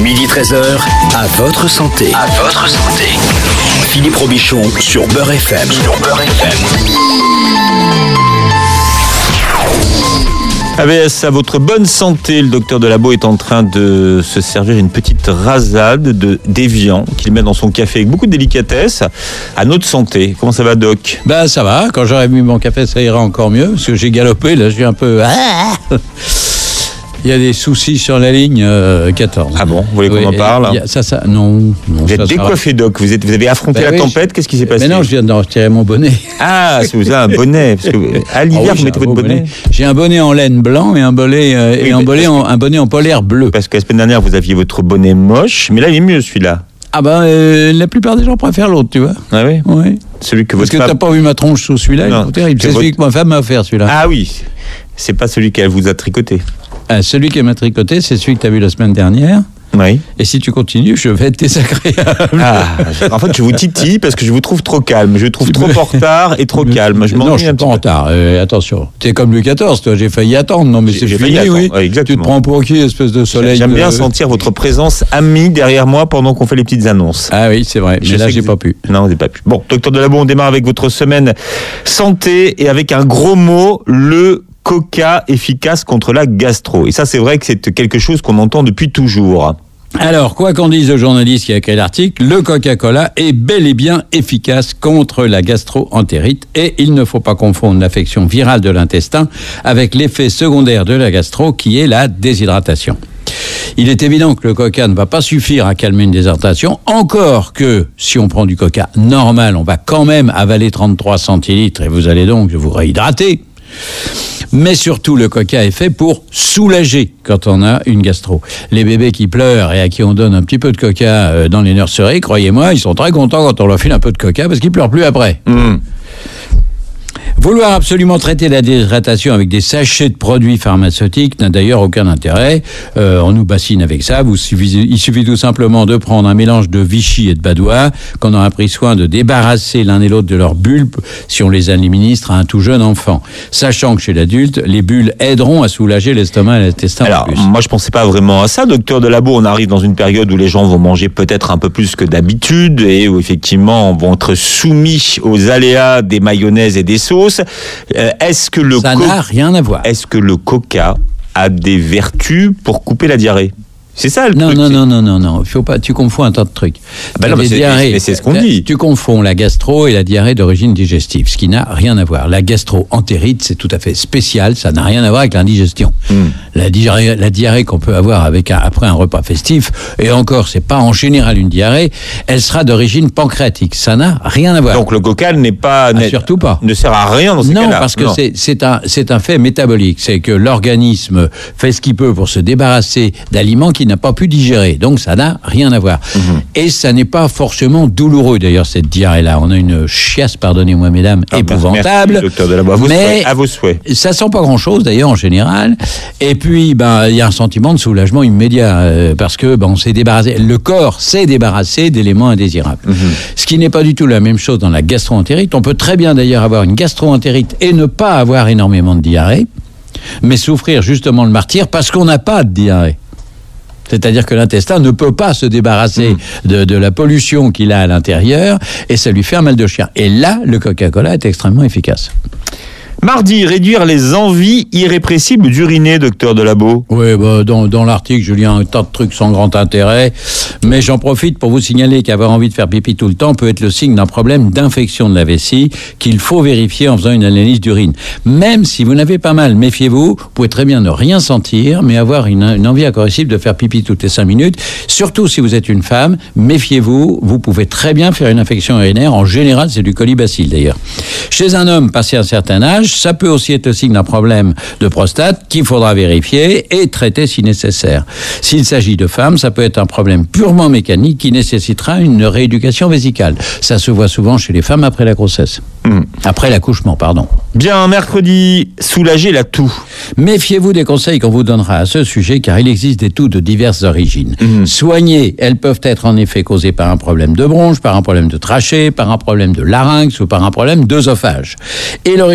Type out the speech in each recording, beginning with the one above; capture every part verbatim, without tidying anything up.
midi treize heures, à votre santé. À votre santé. Philippe Robichon sur Beurre F M. Sur Beurre F M. A V S, à votre bonne santé, le docteur Delabeau est en train de se servir une petite rasade de d'évian qu'il met dans son café avec beaucoup de délicatesse. À notre santé. Comment ça va, Doc? Ben ça va, quand j'aurai mis mon café ça ira encore mieux, parce que j'ai galopé, là je suis un peu... Il y a des soucis sur la ligne euh, quatorze. Ah bon? Vous voulez qu'on oui, en parle? a, ça, ça, non, non. Vous êtes ça, décoiffé, ça Doc. Vous, êtes, vous avez affronté ben la oui, tempête. Je... Qu'est-ce qui s'est passé? Mais non, je viens de retirer mon bonnet. Ah, c'est vous avez un bonnet. Parce que à l'hiver, oh oui, vous mettez votre bonnet. bonnet. J'ai un bonnet en laine blanc et un bonnet, euh, oui, et un, bonnet en, un bonnet en polaire bleu. Parce que la semaine dernière, vous aviez votre bonnet moche, mais là, il est mieux celui-là. Ah ben, euh, la plupart des gens préfèrent l'autre, tu vois. Ah oui? Oui. Celui que votre Parce que femme... t'as pas vu ma tronche sous celui-là, non, il est terrible. C'est votre... celui que ma femme m'a offert, celui-là. Ah oui. C'est pas celui qu'elle vous a tricoté. Ah, celui qui m'a tricoté, c'est celui que tu as vu la semaine dernière. Oui. Et si tu continues, je vais être désagréable. Ah, en fait, je vous titille parce que je vous trouve trop calme. Je vous trouve trop en retard et trop calme. Je non, je suis pas en retard. Euh, attention. Tu es comme Louis quatorze, toi. J'ai failli attendre. Non, mais c'est j'ai fini, failli oui. Ouais, exactement. Tu te prends pour qui, espèce de soleil? J'aime bien euh... sentir votre présence amie derrière moi pendant qu'on fait les petites annonces. Ah oui, c'est vrai. Mais je là, j'ai pas pu. Non, vous n'avez pas pu. Bon, docteur Delabeau, on démarre avec votre semaine santé et avec un gros mot, le Coca efficace contre la gastro. Et ça, c'est vrai que c'est quelque chose qu'on entend depuis toujours. Alors, quoi qu'en dise le journaliste qui a écrit l'article, le Coca-Cola est bel et bien efficace contre la gastro-entérite et il ne faut pas confondre l'affection virale de l'intestin avec l'effet secondaire de la gastro qui est la déshydratation. Il est évident que le coca ne va pas suffire à calmer une déshydratation, encore que si on prend du coca normal, on va quand même avaler trente-trois centilitres et vous allez donc vous réhydrater. Mais surtout, le coca est fait pour soulager quand on a une gastro. Les bébés qui pleurent et à qui on donne un petit peu de coca dans les nurseries, croyez-moi, ils sont très contents quand on leur file un peu de coca parce qu'ils pleurent plus après. Mmh. Vouloir absolument traiter la déshydratation avec des sachets de produits pharmaceutiques n'a d'ailleurs aucun intérêt. Euh, on nous bassine avec ça. Vous suffit, il suffit tout simplement de prendre un mélange de Vichy et de Badois qu'on aura pris soin de débarrasser l'un et l'autre de leurs bulles si on les administre à un tout jeune enfant. Sachant que chez l'adulte, les bulles aideront à soulager l'estomac et l'intestin. Alors, plus. Moi, je pensais pas vraiment à ça, docteur Delabeau. On arrive dans une période où les gens vont manger peut-être un peu plus que d'habitude et où effectivement vont être soumis aux aléas des mayonnaises et des sauces. Euh, est-ce que le ça co- n'a rien à voir. Est-ce que le coca a des vertus pour couper la diarrhée? C'est ça le non, truc. Non, non, non, non, non. Faut pas, tu confonds un tas de trucs. Ah ben non, mais, c'est, mais c'est ce qu'on dit. Tu confonds la gastro et la diarrhée d'origine digestive, ce qui n'a rien à voir. La gastro-entérite, c'est tout à fait spécial, ça n'a rien à voir avec l'indigestion. Mm. La diarrhée, la diarrhée qu'on peut avoir avec un, après un repas festif, et encore, c'est pas en général une diarrhée, elle sera d'origine pancréatique. Ça n'a rien à voir. Donc le coca n'est pas... Ah, surtout pas. Ne sert à rien dans ces non, cas-là. Parce que non, parce que c'est un, c'est un fait métabolique. C'est que l'organisme fait ce qu'il peut pour se débarrasser d'aliments qui n'a pas pu digérer. Donc, ça n'a rien à voir. Mmh. Et ça n'est pas forcément douloureux, d'ailleurs, cette diarrhée-là. On a une chiasse, pardonnez-moi, mesdames, ah, épouvantable. Merci, docteur Delabeau. À vos mais souhaits. À vos souhaits. Ça sent pas grand-chose, d'ailleurs, en général. Et puis, ben, il y a un sentiment de soulagement immédiat, euh, parce que, ben, on s'est débarrassé, le corps s'est débarrassé d'éléments indésirables. Mmh. Ce qui n'est pas du tout la même chose dans la gastro-entérite. On peut très bien, d'ailleurs, avoir une gastro-entérite et ne pas avoir énormément de diarrhée, mais souffrir justement le martyre parce qu'on n'a pas de diarrhée. C'est-à-dire que l'intestin ne peut pas se débarrasser mmh. de, de la pollution qu'il a à l'intérieur et ça lui fait un mal de chien. Et là, le Coca-Cola est extrêmement efficace. Mardi, réduire les envies irrépressibles d'uriner, docteur Delabeau. Oui, bah, dans, dans l'article, je lis un tas de trucs sans grand intérêt, mais j'en profite pour vous signaler qu'avoir envie de faire pipi tout le temps peut être le signe d'un problème d'infection de la vessie qu'il faut vérifier en faisant une analyse d'urine. Même si vous n'avez pas mal, méfiez-vous, vous pouvez très bien ne rien sentir, mais avoir une, une envie incorrigible de faire pipi toutes les cinq minutes. Surtout si vous êtes une femme, méfiez-vous, vous pouvez très bien faire une infection urinaire. En général, c'est du colibacille d'ailleurs. Chez un homme passé un certain âge, ça peut aussi être le signe d'un problème de prostate qu'il faudra vérifier et traiter si nécessaire. S'il s'agit de femmes, ça peut être un problème purement mécanique qui nécessitera une rééducation vésicale. Ça se voit souvent chez les femmes après la grossesse. Mmh. Après l'accouchement, pardon. Bien, mercredi, soulager la toux. Méfiez-vous des conseils qu'on vous donnera à ce sujet, car il existe des toux de diverses origines. Mmh. Soignées, elles peuvent être en effet causées par un problème de bronche, par un problème de trachée, par un problème de larynx ou par un problème d'œsophage. Et l'origine peut être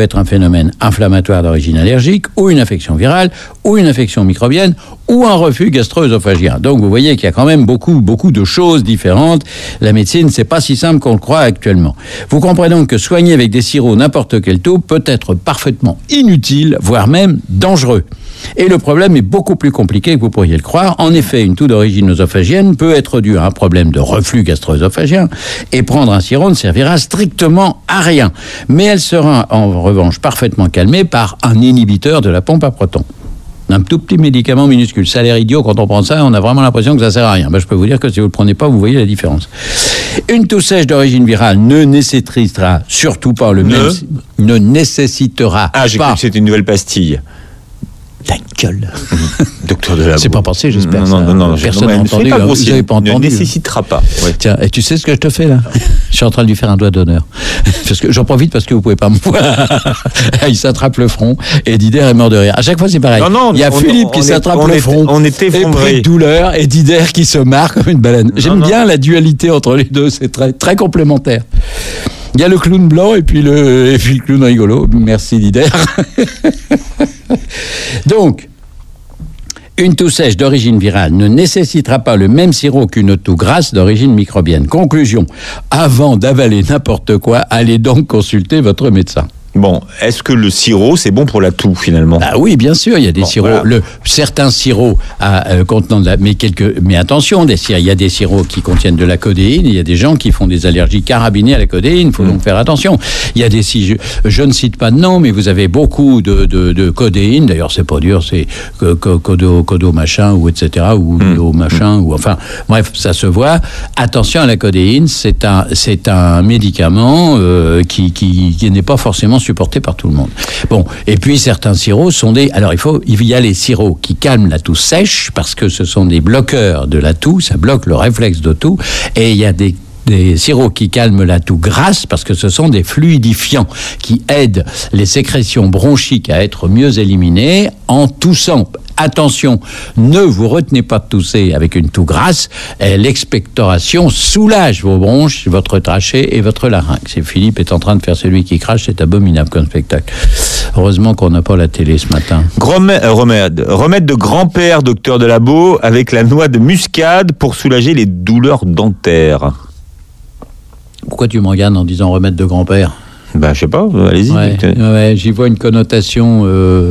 être un phénomène inflammatoire d'origine allergique, ou une infection virale, ou une infection microbienne, ou un reflux gastro-œsophagien. Donc vous voyez qu'il y a quand même beaucoup, beaucoup de choses différentes. La médecine, c'est pas si simple qu'on le croit actuellement. Vous comprenez donc que soigner avec des sirops n'importe quel taux peut être parfaitement inutile, voire même dangereux. Et le problème est beaucoup plus compliqué que vous pourriez le croire. En effet, une toux d'origine œsophagienne peut être due à un problème de reflux gastro-œsophagien et prendre un sirop ne servira strictement à rien. Mais elle sera en revanche parfaitement calmée par un inhibiteur de la pompe à protons. Un tout petit médicament minuscule. Ça a l'air idiot quand on prend ça, on a vraiment l'impression que ça sert à rien. Ben, je peux vous dire que si vous ne le prenez pas, vous voyez la différence. Une toux sèche d'origine virale ne nécessitera surtout pas le ne. même... Ne nécessitera Ah, j'ai pas... cru que c'était une nouvelle pastille. Ta gueule. Docteur Delabeau. C'est pas pensé, j'espère. Non, non, non, non. Personne n'a n'a entendu. pas Vous grossier. n'avez pas entendu. Ne nécessitera pas. Ouais. Tiens, et tu sais ce que je te fais là? Je suis en train de lui faire un doigt d'honneur. Parce que j'en profite parce que vous pouvez pas me voir. Il s'attrape le front et Dider est mort de rire. À chaque fois c'est pareil. Non, non, il y a on, Philippe on, qui on s'attrape est, le on front. Est, on est effondré. Et de douleur et Dider qui se marre comme une baleine. J'aime non. bien la dualité entre les deux. C'est très, très complémentaire. Il y a le clown blanc et puis le, et puis le clown rigolo. Merci Dider. Donc, une toux sèche d'origine virale ne nécessitera pas le même sirop qu'une toux grasse d'origine microbienne. Conclusion, avant d'avaler n'importe quoi, allez donc consulter votre médecin. Bon, est-ce que le sirop, c'est bon pour la toux, finalement? Ah oui, bien sûr, il y a des bon, sirops. Voilà. Le, certains sirops à, euh, contenant de la... Mais, quelques, mais attention, des, il y a des sirops qui contiennent de la codéine. Il y a des gens qui font des allergies carabinées à la codéine. Il faut mmh. donc faire attention. Il y a des... Si je, je ne cite pas de nom, mais vous avez beaucoup de, de, de codéine. D'ailleurs, c'est pas dur. C'est codo, codo machin, ou et cetera, ou mmh. au machin, ou enfin... Bref, ça se voit. Attention à la codéine. C'est un, c'est un médicament euh, qui, qui, qui n'est pas forcément supporté par tout le monde. Bon, et puis certains sirops sont des... Alors, il faut, il y a les sirops qui calment la toux sèche, parce que ce sont des bloqueurs de la toux, ça bloque le réflexe de toux, et il y a des des sirops qui calment la toux grasse parce que ce sont des fluidifiants qui aident les sécrétions bronchiques à être mieux éliminées en toussant. Attention, ne vous retenez pas de tousser avec une toux grasse. L'expectoration soulage vos bronches, votre trachée et votre larynx. Et Philippe est en train de faire celui qui crache, c'est abominable comme spectacle. Heureusement qu'on n'a pas la télé ce matin. Remède, remède, remède de grand-père, docteur Delabeau, avec la noix de muscade pour soulager les douleurs dentaires. Pourquoi tu me regardes en disant remède de grand-père ? Ben, je sais pas, allez-y. Ouais, ouais, j'y vois une connotation... Euh...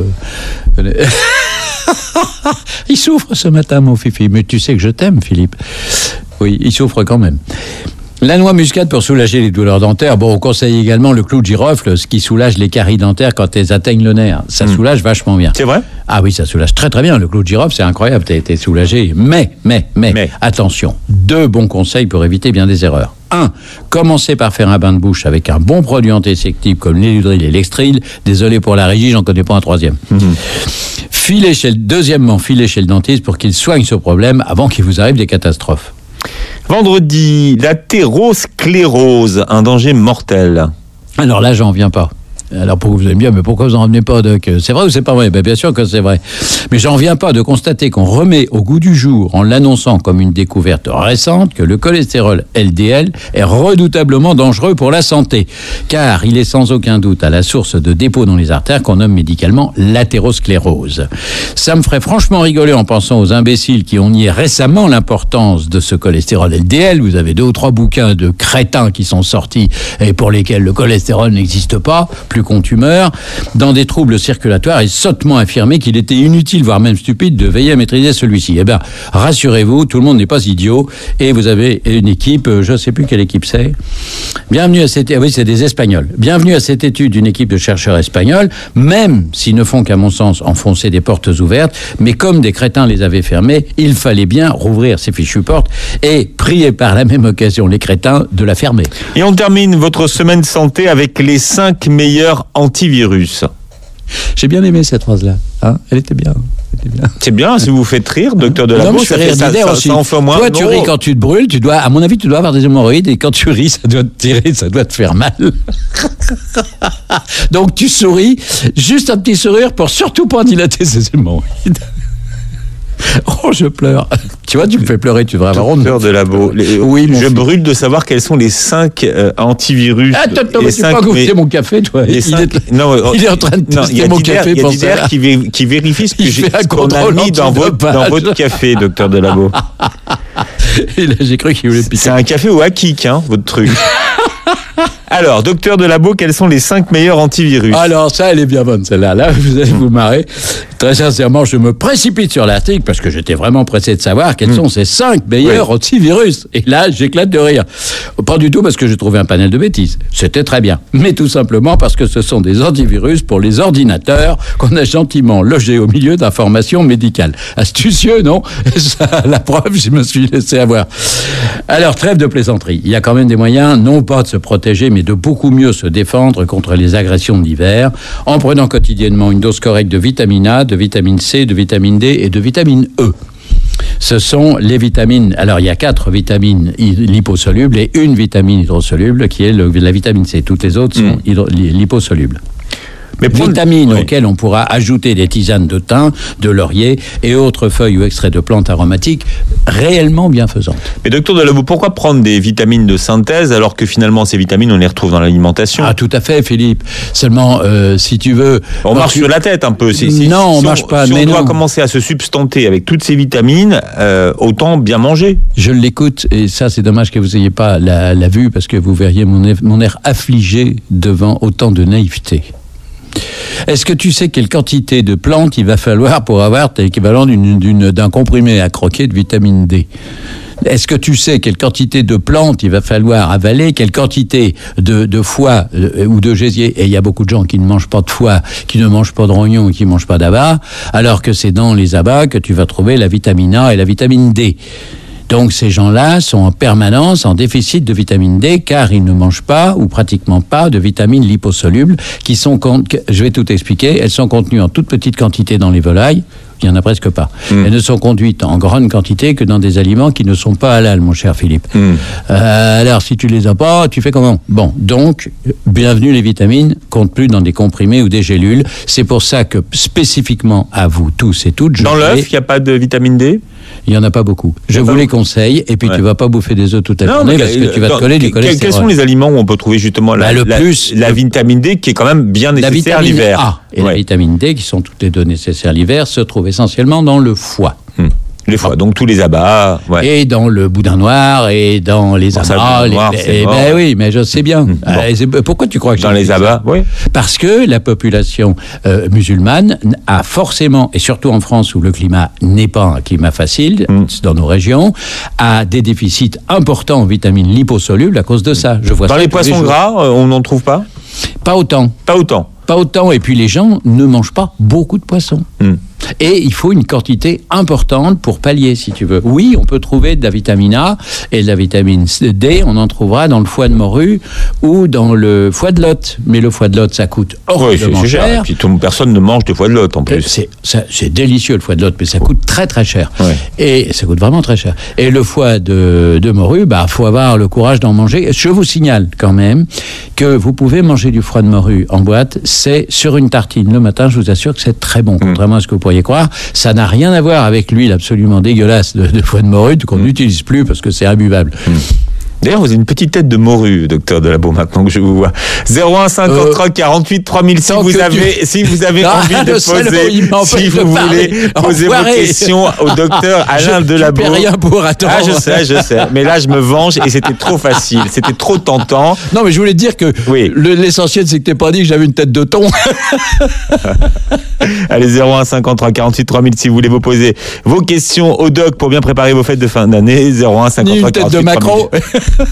Il souffre ce matin, mon fifi. Mais tu sais que je t'aime, Philippe. Oui, il souffre quand même. La noix muscade pour soulager les douleurs dentaires. Bon, on conseille également le clou de girofle, ce qui soulage les caries dentaires quand elles atteignent le nerf. Ça mmh. soulage vachement bien. C'est vrai ? Ah oui, ça soulage très très bien. Le clou de girofle, c'est incroyable. T'es, t'es soulagé. Mais, mais, mais, mais, attention. Deux bons conseils pour éviter bien des erreurs. Un, commencez par faire un bain de bouche avec un bon produit antiseptique comme l'Eludril et l'Extril. Désolé pour la régie, j'en connais pas un troisième. Mmh. Filez chez le, deuxièmement, filez chez le dentiste pour qu'il soigne ce problème avant qu'il vous arrive des catastrophes. Vendredi, l'athérosclérose, un danger mortel. Alors là, j'en viens pas. Alors pour que vous aimez bien, mais pourquoi vous en revenez pas, Doc ? C'est vrai ou c'est pas vrai ? Ben, bien sûr que c'est vrai. Mais j'en viens pas de constater qu'on remet au goût du jour, en l'annonçant comme une découverte récente, que le cholestérol L D L est redoutablement dangereux pour la santé. Car il est sans aucun doute à la source de dépôt dans les artères qu'on nomme médicalement l'athérosclérose. Ça me ferait franchement rigoler en pensant aux imbéciles qui ont nié récemment l'importance de ce cholestérol L D L. Vous avez deux ou trois bouquins de crétins qui sont sortis et pour lesquels le cholestérol n'existe pas, plus contumeur, dans des troubles circulatoires et sottement affirmé qu'il était inutile, voire même stupide, de veiller à maîtriser celui-ci. Eh bien, rassurez-vous, tout le monde n'est pas idiot et vous avez une équipe, je ne sais plus quelle équipe c'est. Bienvenue à cette... Oui, c'est des Espagnols. Bienvenue à cette étude d'une équipe de chercheurs espagnols, même s'ils ne font qu'à mon sens enfoncer des portes ouvertes, mais comme des crétins les avaient fermées, il fallait bien rouvrir ces fichues portes et prier par la même occasion les crétins de la fermer. Et on termine votre semaine santé avec les cinq meilleurs antivirus. J'ai bien aimé cette phrase-là. Hein, elle était bien. Elle était bien. C'est bien, si vous faites rire, docteur Delabeau. Non, je fais rire ça, ça, aussi. Ça en fait moins. Toi, tu non. ris quand tu te brûles, tu dois, à mon avis, tu dois avoir des hémorroïdes et quand tu ris, ça doit te tirer, ça doit te faire mal. Donc, tu souris, juste un petit sourire pour surtout pas dilater ces hémorroïdes. Oh, je pleure. Tu Tu vois, tu me fais pleurer, tu devrais avoir honte. Docteur de Labo, les- Oui, mon je fils. brûle de savoir quels sont les cinq euh, antivirus. Attends, attends, les mais tu peux pas goûter mon café, toi. les Il cinq- est, non, euh, il est en train de non, il y tester a mon Dider- café il y a pour Dider ça. qui, vé- qui vérifie ce que Il j'ai, fait un ce qu'on a contrôle mis dans votre, antidopage. dans votre café, docteur de Labo. Et là, j'ai cru qu'il voulait C'est piquer. un café au hakik, hein, votre truc. Alors, docteur de Labo, quels sont les cinq meilleurs antivirus? Alors ça, elle est bien bonne celle-là. Là, vous allez vous marrer. Très sincèrement, je me précipite sur l'article parce que j'étais vraiment pressé de savoir quels sont ces cinq meilleurs antivirus. Et là, j'éclate de rire. Pas du tout parce que j'ai trouvé un panel de bêtises. C'était très bien. Mais tout simplement parce que ce sont des antivirus pour les ordinateurs qu'on a gentiment logés au milieu d'informations médicales. Astucieux, non? Ça, la preuve, je me suis laissé avoir. Alors, trêve de plaisanterie. Il y a quand même des moyens, non pas de se protéger, mais de beaucoup mieux se défendre contre les agressions de l'hiver, en prenant quotidiennement une dose correcte de vitamine A, de vitamine C, de vitamine D et de vitamine E. Ce sont les vitamines. Alors, il y a quatre vitamines liposolubles et une vitamine hydrosoluble qui est le- la vitamine C. Toutes les autres sont hydro- li- liposolubles. Mais pour le- Vitamines oui. auxquelles on pourra ajouter des tisanes de thym, de laurier et autres feuilles ou extraits de plantes aromatiques réellement bienfaisantes. Mais docteur de Labo, pourquoi prendre des vitamines de synthèse alors que finalement ces vitamines on les retrouve dans l'alimentation? Ah, tout à fait, Philippe. Seulement, euh, si tu veux... On quand marche tu- sur la tête un peu. Si- si- Non, on si marche pas, Si mais on doit non. commencer à se substanter avec toutes ces vitamines, euh, autant bien manger. Je l'écoute, et ça, c'est dommage que vous n'ayez pas la, la vue, parce que vous verriez mon, air- mon air affligé devant autant de naïveté. Est-ce que tu sais quelle quantité de plantes il va falloir pour avoir l'équivalent d'une- d'une- d'un comprimé à croquer de vitamine D? Est-ce que tu sais quelle quantité de plantes il va falloir avaler, quelle quantité de, de foie euh, ou de gésier? Et il y a beaucoup de gens qui ne mangent pas de foie, qui ne mangent pas de rognon et qui ne mangent pas d'abats, alors que c'est dans les abats que tu vas trouver la vitamine A et la vitamine D. Donc ces gens-là sont en permanence en déficit de vitamine D car ils ne mangent pas ou pratiquement pas de vitamines liposolubles qui sont, con- que- je vais tout expliquer, elles sont contenues en toute petite quantité dans les volailles. Il n'y en a presque pas. Elles ne sont conduites en grande quantité que dans des aliments qui ne sont pas halal, mon cher Philippe. Euh, alors, si tu les as pas, tu fais comment? Bon, donc, euh, bienvenue les vitamines, comptent plus dans des comprimés ou des gélules. C'est pour ça que, spécifiquement à vous tous et toutes, je Dans vais- l'œuf, il n'y a pas de vitamine D? il n'y en a pas beaucoup. Je a vous pas les beaucoup. conseille, et puis Ouais. tu vas pas bouffer des œufs toute la journée parce que tu vas dans- te coller du que- Quels cholestérol. sont les aliments où on peut trouver justement la, Bah, le la- plus- la le- vitamine D qui est quand même bien La nécessaire vitamine l'hiver? A et la Ouais. vitamine D, qui sont toutes les deux nécessaires l'hiver, se trouvent essentiellement dans le foie. Hmm. Les foies, donc tous les abats. Ouais. Et dans le boudin noir, et dans les Bon, ça, le abats. boudin les- noir, les- c'est eh mort. ben oui, mais je sais bien. Bon. Euh, c'est- pourquoi tu crois que Dans je les dis ça? abats, oui. Parce que la population euh, musulmane a forcément, et surtout en France où le climat n'est pas un climat facile, Mm. dans nos régions, a des déficits importants en vitamines liposolubles à cause de ça. Je vois Dans ça les tous poissons jours. gras, euh, on n'en trouve pas? Pas autant. Pas autant. Pas autant. Et puis les gens ne mangent pas beaucoup de poissons. Hmm. Et il faut une quantité importante pour pallier, si tu veux. Oui, on peut trouver de la vitamine A et de la vitamine D. On en trouvera dans le foie de morue ou dans le foie de lotte. Mais le foie de lotte, ça coûte Oui, c'est horriblement c'est cher. Et cher. puis tout- personne ne mange de foie de lotte en Euh, plus. C'est, ça- c'est délicieux le foie de lotte, mais ça coûte très très cher. Ouais. Et ça coûte vraiment très cher. Et le foie de, de morue, bah faut avoir le courage d'en manger. Je vous signale quand même que vous pouvez manger du foie de morue en boîte. C'est sur une tartine le matin. Je vous assure que c'est très bon, contrairement à ce que vous pourriez croire. Ça n'a rien à voir avec l'huile absolument dégueulasse de, de foie de morue qu'on n'utilise plus parce que c'est imbuvable. D'ailleurs, vous avez une petite tête de morue, docteur Delabo, maintenant que je vous vois. zéro un cinquante-trois quarante-huit trois mille si tant vous que avez, si vous avez Ah, envie de le salaud, poser, il m'empêche si de vous parler. voulez poser vos Enfoiré. questions au docteur Alain Je- Delabo. je paie rien pour attendre. Ah, je sais, je sais. Mais là, je me venge et c'était trop facile. C'était trop tentant. Non, mais je voulais te dire que Oui. le- l'essentiel, c'est que t'es pas dit que j'avais une tête de thon. Allez, zéro un cinquante-trois quarante-huit trois mille si vous voulez vous poser vos questions au doc pour bien préparer vos fêtes de fin d'année. zéro un Ni cinquante-trois une tête quarante-huit de trois mille. Macron.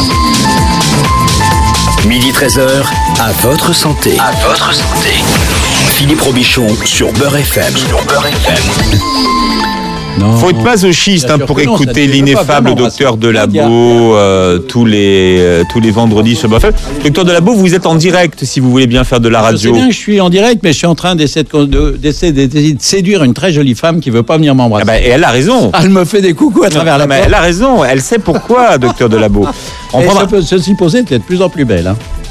midi treize heures, à votre santé. À votre santé. Philippe Robichon sur Beurre F M. Sur Beurre F M. Non. Faut être masochiste Bien hein, sûr pour que non, ça écouter ne fait pas l'ineffable vraiment docteur rassembler. Delabo euh, tous les euh, tous les vendredis sur Beurre F M. Docteur Delabo, vous êtes en direct si vous voulez bien faire de la Je sais radio. bien que je suis en direct, mais je suis en train d'essayer de, de- d'essayer de- d'essayer de séduire une très jolie femme qui veut pas venir m'embrasser. Ah bah, et elle a raison. Elle me fait des coucous à travers Non, la mais porte. elle a raison. Elle sait pourquoi, docteur Delabo. On Et prendra- ça peut se supposer qu'elle est de plus en plus belle. Hein.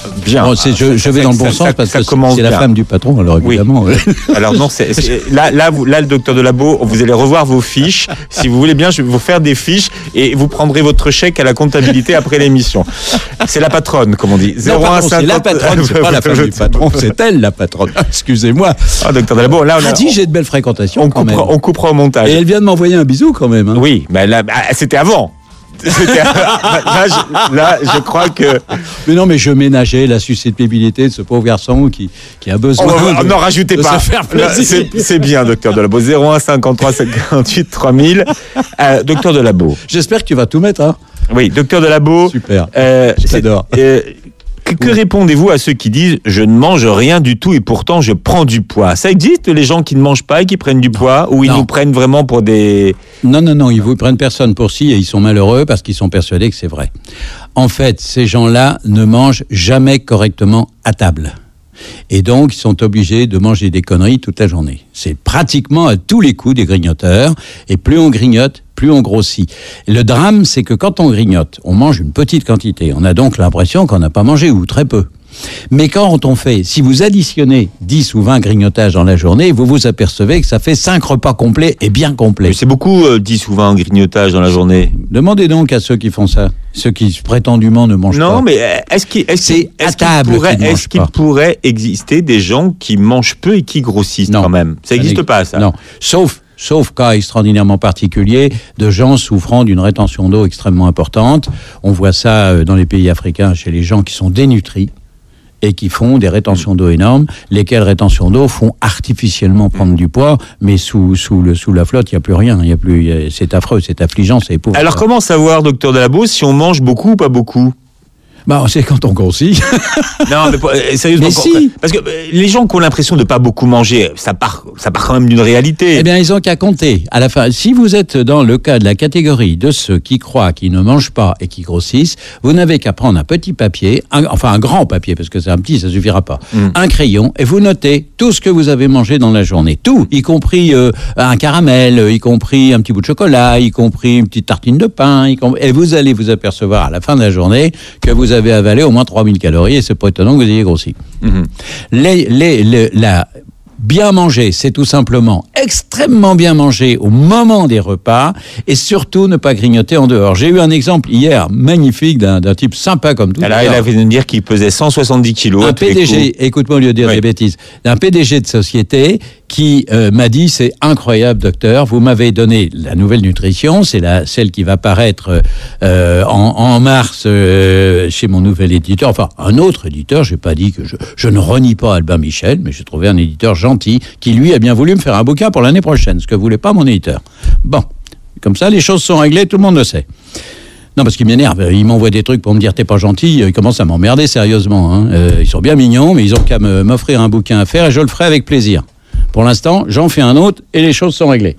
Bien. Bon, c'est, je, je vais dans le bon ça, sens ça, parce ça que commence c'est la bien. femme du patron, alors évidemment. Oui. Alors non, c'est, c'est, là, là, vous, là, le docteur Delabo, vous allez revoir vos fiches. Si vous voulez bien, je vais vous faire des fiches et vous prendrez votre chèque à la comptabilité après l'émission. C'est la patronne, comme on dit. Non, pardon, c'est la patronne, c'est pas la femme du patron, c'est elle la patronne. Excusez-moi. Ah, docteur Delabo, là, on a, Ah, dis, j'ai de belles fréquentations on quand même. coupera, on coupera au montage. Et elle vient de m'envoyer un bisou quand même. Hein. Oui, mais là, c'était avant. C'était, là, je, là, je crois que. Mais non, mais je ménageais la susceptibilité de ce pauvre garçon qui, qui a besoin. Oh, de, n'en rajoutez de pas. se faire plaisir. C'est, c'est bien, docteur Delabo. zéro un cinquante-trois cinquante-huit trois mille. Euh, docteur Delabo. J'espère que tu vas tout mettre. Hein. Oui, docteur Delabo. Super. Euh, J'adore. Euh, que, que répondez-vous à ceux qui disent je ne mange rien du tout et pourtant je prends du poids? Ça existe, les gens qui ne mangent pas et qui prennent du poids, ou ils Non. nous prennent vraiment pour des. Non, non, non, ils vous prennent personne pour si et ils sont malheureux parce qu'ils sont persuadés que c'est vrai. En fait, ces gens-là ne mangent jamais correctement à table. Et donc, ils sont obligés de manger des conneries toute la journée. C'est pratiquement à tous les coups des grignoteurs. Et plus on grignote, plus on grossit. Et le drame, c'est que quand on grignote, on mange une petite quantité. On a donc l'impression qu'on n'a pas mangé, ou très peu. Mais quand on fait, si vous additionnez dix ou vingt grignotages dans la journée, vous vous apercevez que ça fait cinq repas complets et bien complets. Mais c'est beaucoup, euh, dix ou vingt grignotages dans la journée. Demandez donc à ceux qui font ça, ceux qui prétendument ne mangent pas. Non, mais est-ce qu'il, est-ce qu'il, C'est à est-ce qu'il table pourrait, qu'ils ne est-ce mangent qu'il pas. pourrait exister des gens qui mangent peu et qui grossissent Non. quand même? Ça n'existe n'ex- pas, ça. Non, sauf, sauf cas extraordinairement particulier de gens souffrant d'une rétention d'eau extrêmement importante. On voit ça euh, dans les pays africains chez les gens qui sont dénutris et qui font des rétentions d'eau énormes, lesquelles rétentions d'eau font artificiellement prendre du poids, mais sous, sous, le, sous la flotte, il n'y a plus rien. Il y a plus, il y a- c'est affreux, c'est affligeant, c'est épouvantable. Alors comment savoir, docteur Delabo, si on mange beaucoup ou pas beaucoup? Bah, c'est quand on grossit. Non, mais euh, sérieusement, Mais quand- si. parce que euh, les gens qui ont l'impression de pas beaucoup manger, ça part, ça part quand même d'une réalité. Eh bien, ils ont qu'à compter. À la fin, si vous êtes dans le cas de la catégorie de ceux qui croient qu'ils ne mangent pas et qui grossissent, vous n'avez qu'à prendre un petit papier, un- enfin un grand papier, parce que c'est un petit, ça suffira pas, Mm. un crayon, et vous notez tout ce que vous avez mangé dans la journée. Tout, y compris euh, un caramel, y compris un petit bout de chocolat, y compris une petite tartine de pain, y com- et vous allez vous apercevoir à la fin de la journée que vous avez avalé au moins trois mille calories, et c'est pas étonnant que vous ayez grossi. Mhm. Les, les, les- la, bien manger, c'est tout simplement extrêmement bien manger au moment des repas et surtout ne pas grignoter en dehors. J'ai eu un exemple hier magnifique d'un, d'un type sympa comme tout. Alors, il avait de dire qu'il pesait cent soixante-dix kilos. Un à tous les P D G, coups. écoute-moi au lieu de dire Oui. des bêtises, d'un P D G de société qui euh, m'a dit c'est incroyable docteur, vous m'avez donné la nouvelle nutrition, c'est la celle qui va paraître euh, en, en mars euh, chez mon nouvel éditeur, enfin un autre éditeur, j'ai pas dit que je, je ne renie pas Albin Michel, mais j'ai trouvé un éditeur gentil qui lui a bien voulu me faire un bouquin pour l'année prochaine, ce que voulait pas mon éditeur. Bon, comme ça les choses sont réglées, tout le monde le sait. Non, parce qu'il m'énerve. Il m'envoie des trucs pour me dire t'es pas gentil. Il commence à m'emmerder sérieusement. Hein. Euh, ils sont bien mignons, mais ils ont qu'à me, m'offrir un bouquin à faire et je le ferai avec plaisir. Pour l'instant, j'en fais un autre et les choses sont réglées.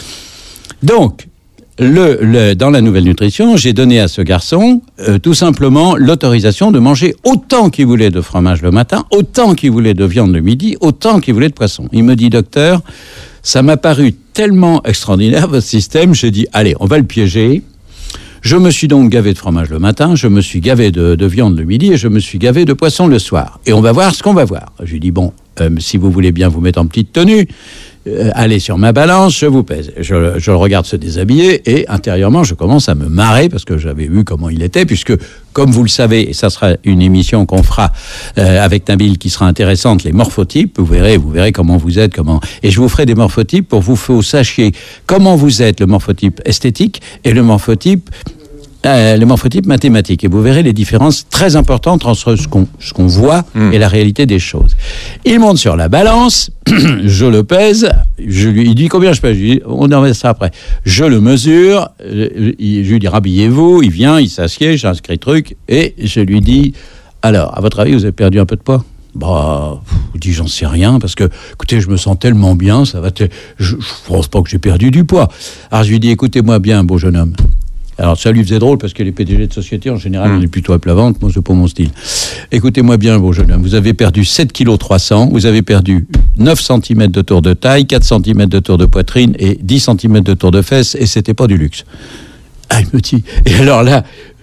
Donc, le, le, dans la nouvelle nutrition, j'ai donné à ce garçon euh, tout simplement l'autorisation de manger autant qu'il voulait de fromage le matin, autant qu'il voulait de viande le midi, autant qu'il voulait de poisson. Il me dit, docteur, ça m'a paru tellement extraordinaire votre système, j'ai dit, allez, on va le piéger. Je me suis donc gavé de fromage le matin, je me suis gavé de, de viande le midi et je me suis gavé de poisson le soir. Et on va voir ce qu'on va voir. Je lui dis, bon, euh, si vous voulez bien vous mettre en petite tenue, euh, allez sur ma balance, je vous pèse. Je, je le regarde se déshabiller et intérieurement, je commence à me marrer parce que j'avais vu comment il était, puisque, comme vous le savez, et ça sera une émission qu'on fera euh, avec Nabil qui sera intéressante, les morphotypes, vous verrez, vous verrez comment vous êtes, comment... Et je vous ferai des morphotypes pour vous, vous sachiez comment vous êtes, le morphotype esthétique et le morphotype... Euh, le morphotype mathématique, et vous verrez les différences très importantes entre ce qu'on, ce qu'on voit mmh. et la réalité des choses. Il monte sur la balance, je le pèse, je lui il dit combien je pèse, je lui dis, on en met ça après. Je le mesure, je, je lui dis rhabillez-vous, il vient, il s'assied, j'inscris le truc, et je lui dis, alors, à votre avis, vous avez perdu un peu de poids ? Bah, je dis j'en sais rien parce que, écoutez, je me sens tellement bien, ça va. Te... Je, je pense pas que j'ai perdu du poids. Alors je lui dis, écoutez-moi bien, beau jeune homme. Alors ça lui faisait drôle parce que les P D G de société en général mmh. on est plutôt à plat ventre, moi c'est pas mon style. Écoutez-moi bien, beau jeune homme, vous avez perdu sept virgule trois kilos, vous avez perdu neuf centimètres de tour de taille, quatre centimètres de tour de poitrine et dix centimètres de tour de fesses, et c'était pas du luxe. Ah, il me dit, et alors là,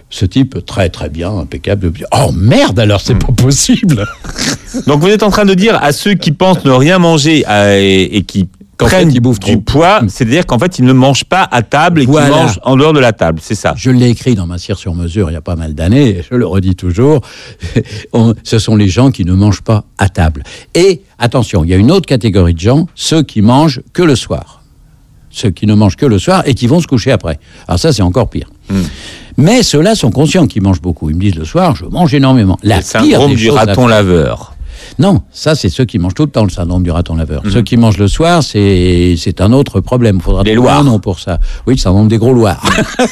Ce type, très très bien, impeccable. Oh merde, alors c'est mmh. pas possible. Donc vous êtes en train de dire à ceux qui pensent ne rien manger euh, et, et qui qu'en prennent fait, du trop. poids, mmh. c'est-à-dire qu'en fait ils ne mangent pas à table et voilà. qu'ils mangent en dehors de la table, c'est ça. Je l'ai écrit dans ma cire sur mesure il y a pas mal d'années, et je le redis toujours, on, ce sont les gens qui ne mangent pas à table. Et attention, il y a une autre catégorie de gens, ceux qui mangent que le soir. Ceux qui ne mangent que le soir et qui vont se coucher après. Alors ça, c'est encore pire. Mmh. Mais ceux-là sont conscients qu'ils mangent beaucoup. Ils me disent le soir, je mange énormément. La le syndrome du raton laveur. Non, ça, c'est ceux qui mangent tout le temps, le syndrome du raton laveur. Mmh. Ceux qui mangent le soir, c'est, c'est un autre problème. Il faudra trouver un nom pour ça. Oui, le syndrome des gros loirs.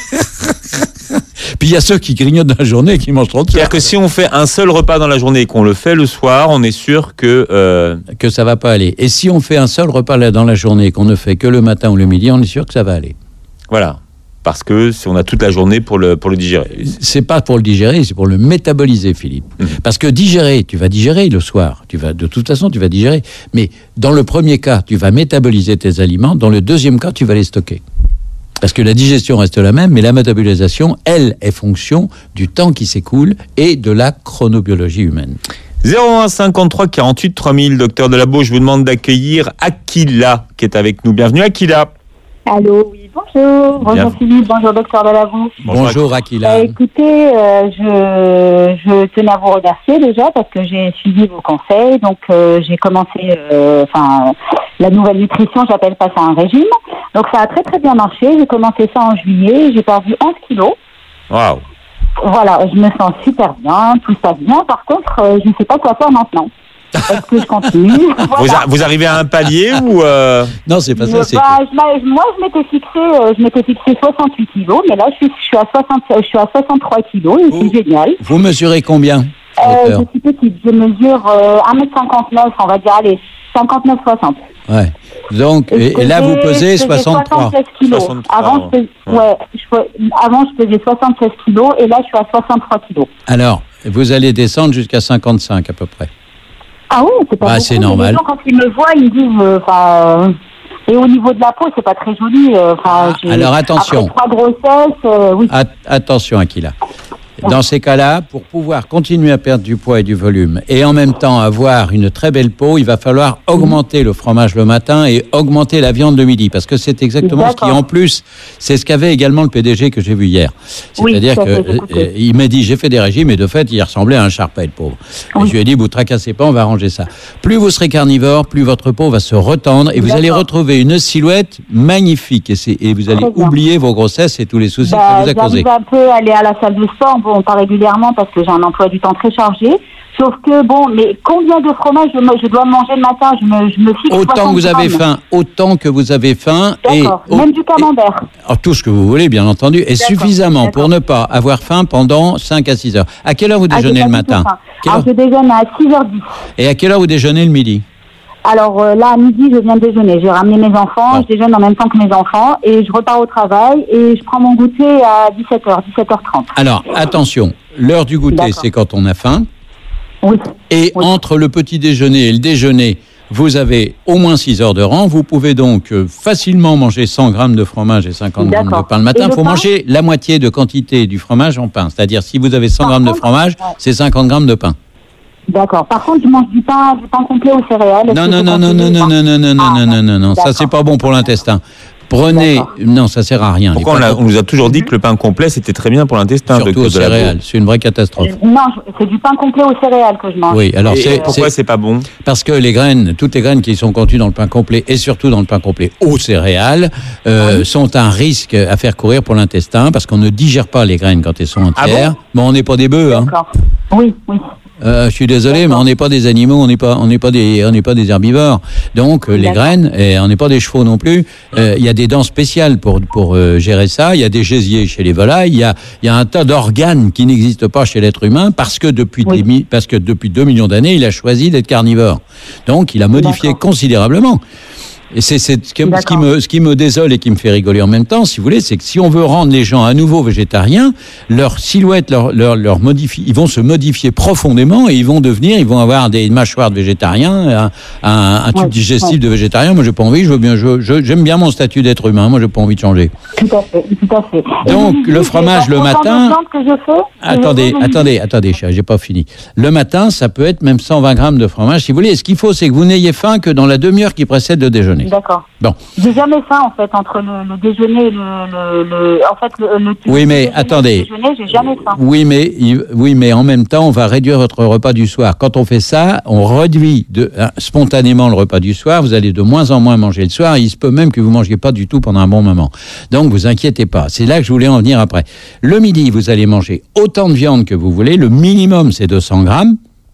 Puis il y a ceux qui grignotent dans la journée et qui mangent trop de soir. C'est-à-dire que si on fait un seul repas dans la journée et qu'on le fait le soir, on est sûr que... Euh... Que ça va pas aller. Et si on fait un seul repas dans la journée et qu'on ne fait que le matin ou le midi, on est sûr que ça va aller. Voilà. Parce que si on a toute la journée pour le, pour le digérer. C'est pas pour le digérer, c'est pour le métaboliser, Philippe. Mmh. Parce que digérer, tu vas digérer le soir. Tu vas, de toute façon, tu vas digérer. Mais dans le premier cas, tu vas métaboliser tes aliments. Dans le deuxième cas, tu vas les stocker. Parce que la digestion reste la même, mais la métabolisation, elle, est fonction du temps qui s'écoule et de la chronobiologie humaine. zéro un cinquante-trois quarante-huit trois mille, docteur Delabeau, je vous demande d'accueillir Aquila, qui est avec nous. Bienvenue, Aquila. Allô, oui, bonjour. Bonjour Bien. Philippe, bonjour docteur Delabeau. Bonjour, bonjour Aquila. Euh, écoutez, euh, je, je tenais à vous remercier déjà parce que j'ai suivi vos conseils. Donc, euh, j'ai commencé, enfin, euh, la nouvelle nutrition, j'appelle pas ça un régime. Donc, ça a très très bien marché. J'ai commencé ça en juillet. J'ai perdu onze kilos. Waouh. Voilà, je me sens super bien, tout se passe bien. Par contre, euh, je ne sais pas quoi faire maintenant. Est-ce que je continue voilà. vous, a, vous arrivez à un palier ou euh... Non, c'est pas ça. C'est bah, que... je, moi, je m'étais fixé, euh, je m'étais fixé soixante-huit kilos, mais là, je suis, je suis à soixante, je suis à soixante-trois kilos, et vous, c'est génial. Vous mesurez combien euh, Je suis petite, je mesure euh, un mètre cinquante-neuf, on va dire, allez, cinquante-neuf soixante. Ouais. Donc, et, et là, vous pesez soixante-trois. soixante-seize kilos. Avant, je pesais, ouais, je, avant, je pesais soixante-seize kilos, et là, je suis à soixante-trois kilos. Alors, vous allez descendre jusqu'à cinquante-cinq à peu près. Ah oui, c'est pas bah, beaucoup. C'est normal. Les gens, quand ils me voient, ils me disent... Euh, et au niveau de la peau, c'est pas très joli. Euh, ah, alors attention. Après trois grossesses, euh, oui. At- attention, Aquila. Dans ces cas-là, pour pouvoir continuer à perdre du poids et du volume et en même temps avoir une très belle peau, il va falloir augmenter le fromage le matin et augmenter la viande le midi. Parce que c'est exactement D'accord. ce qui, en plus, c'est ce qu'avait également le P D G que j'ai vu hier. C'est-à-dire oui, que il m'a dit, j'ai fait des régimes et de fait, il ressemblait à un Sharpay, le pauvre. Oui. Et je lui ai dit, vous tracassez pas, on va arranger ça. Plus vous serez carnivore, plus votre peau va se retendre et vous D'accord. allez retrouver une silhouette magnifique. Et, c'est, et vous allez oublier vos grossesses et tous les soucis bah, que ça vous a causés. J'arrive un peu à aller à la salle de sport. Bon, pas régulièrement parce que j'ai un emploi du temps très chargé. Sauf que, bon, mais combien de fromage je, je dois manger le matin? Je me, je me fixe autant que vous avez faim, autant que vous avez faim. D'accord, et, même au, du camembert. Et, tout ce que vous voulez, bien entendu, et D'accord. suffisamment D'accord. pour ne pas avoir faim pendant cinq à six heures. À quelle heure vous déjeunez ah, le matin? Alors, je déjeune à six heures dix. Et à quelle heure vous déjeunez le midi? Alors euh, là, à midi, je viens de déjeuner. J'ai ramené mes enfants, ah. je déjeune en même temps que mes enfants et je repars au travail et je prends mon goûter à dix-sept heures, dix-sept heures trente. Alors, attention, l'heure du goûter, D'accord. c'est quand on a faim. Oui. Et oui. entre le petit déjeuner et le déjeuner, vous avez au moins six heures de rang. Vous pouvez donc euh, facilement manger cent grammes de fromage et cinquante D'accord. grammes de pain le matin. Il faut pain manger la moitié de quantité du fromage en pain. C'est-à-dire, si vous avez cent Par grammes contre, de fromage, ouais. c'est cinquante grammes de pain. D'accord. Par contre, je mange du pain, du pain complet aux céréales. Non, non, non, non, non, non, non, non, non, non, non, non, non. Ça, c'est pas bon pour l'intestin. Prenez... D'accord. Non, ça sert à rien. Pourquoi on, a, on nous a toujours dit que le pain complet, c'était très bien pour l'intestin. Surtout aux céréales. C'est une vraie catastrophe. Euh, non, c'est du pain complet aux céréales que je mange. Oui, alors et c'est... Pourquoi c'est, c'est pas bon? Parce que les graines, toutes les graines qui sont contenues dans le pain complet, et surtout dans le pain complet aux céréales, euh, oui. sont un risque à faire courir pour l'intestin, parce qu'on ne digère pas les graines quand elles sont entières. Ah bon, mais on n'est pas des bœufs, hein. D'accord. Oui, oui. Euh, je suis désolé, D'accord. mais on n'est pas des animaux, on n'est pas, on n'est pas des, on n'est pas des herbivores. Donc euh, les graines, et on n'est pas des chevaux non plus. Il euh, y a des dents spéciales pour pour euh, gérer ça. Il y a des gésiers chez les volailles. Il y a il y a un tas d'organes qui n'existent pas chez l'être humain parce que depuis oui. des, parce que depuis deux millions d'années, il a choisi d'être carnivore. Donc il a modifié D'accord. considérablement. Et c'est, c'est ce, qui, ce, qui me, ce qui me désole et qui me fait rigoler en même temps, si vous voulez, c'est que si on veut rendre les gens à nouveau végétariens, leur silhouette, leur, leur, leur modifie, ils vont se modifier profondément et ils vont devenir, ils vont avoir des mâchoires de végétariens, un, un, un tube ouais, digestif ouais. de végétarien. Moi, j'ai pas envie. Je veux bien, je, je, j'aime bien mon statut d'être humain. Moi, j'ai pas envie de changer. Tout à fait, tout à fait. Donc, et le fromage le matin. Que je fais, attendez, je attendez, attendez, chérie, j'ai pas fini. Le matin, ça peut être même cent vingt grammes de fromage, si vous voulez. Et ce qu'il faut, c'est que vous n'ayez faim que dans la demi-heure qui précède le déjeuner. D'accord. Bon. J'ai jamais faim en fait entre le, le déjeuner et le, le, le en fait le, le oui mais le attendez. Le déjeuner, j'ai jamais faim. Oui mais oui mais en même temps on va réduire votre repas du soir. Quand on fait ça, on réduit de, hein, spontanément le repas du soir. Vous allez de moins en moins manger le soir. Et il se peut même que vous mangiez pas du tout pendant un bon moment. Donc vous inquiétez pas. C'est là que je voulais en venir après. Le midi vous allez manger autant de viande que vous voulez. Le minimum c'est deux cents grammes.